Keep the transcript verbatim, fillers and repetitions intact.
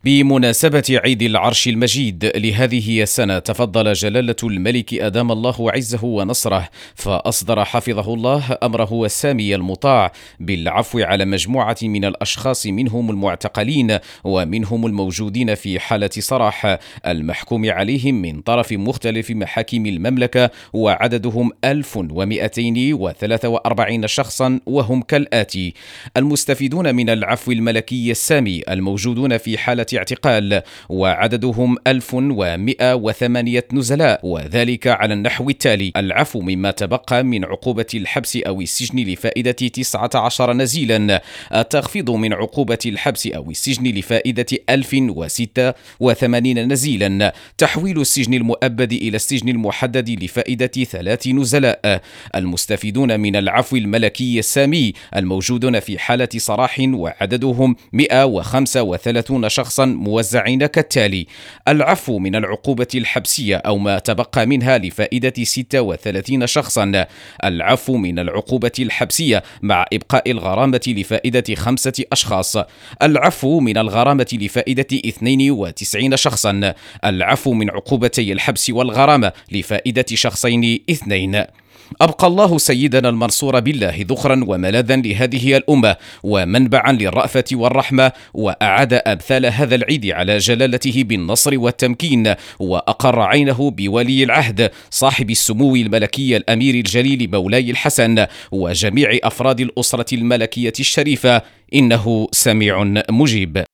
بمناسبة عيد العرش المجيد لهذه السنة، تفضل جلالة الملك أدام الله عزه ونصره، فأصدر حفظه الله أمره السامي المطاع بالعفو على مجموعة من الأشخاص، منهم المعتقلين ومنهم الموجودين في حالة سراح، المحكوم عليهم من طرف مختلف محاكم المملكة، وعددهم ألف ومئتين وثلاثة وأربعين شخصا، وهم كالآتي: المستفيدون من العفو الملكي السامي الموجودون في حالة اعتقال، وعددهم ألف ومئة وثمانية نزلاء، وذلك على النحو التالي: العفو مما تبقى من عقوبة الحبس أو السجن لفائدة تسعة عشر نزيلا، التخفيض من عقوبة الحبس أو السجن لفائدة ألف وستة وثمانين نزيلا، تحويل السجن المؤبد إلى السجن المحدد لفائدة ثلاث نزلاء، المستفيدون من العفو الملكي السامي الموجودون في حالة سراح، وعددهم مئة وخمسة وثلاثين شخصا، موزعين كالتالي: العفو من العقوبة الحبسية أو ما تبقى منها لفائدة ستة وثلاثين شخصا، العفو من العقوبة الحبسية مع إبقاء الغرامة لفائدة خمسة أشخاص، العفو من الغرامة لفائدة اثنين وتسعين شخصا، العفو من عقوبتي الحبس والغرامة لفائدة شخصين اثنين. أبقى الله سيدنا المنصور بالله ذخرا وملاذا لهذه الأمة ومنبعا للرأفة والرحمة، وأعاد أمثال هذا العيد على جلالته بالنصر والتمكين، وأقر عينه بولي العهد صاحب السمو الملكي الأمير الجليل مولاي الحسن وجميع أفراد الأسرة الملكية الشريفة، إنه سميع مجيب.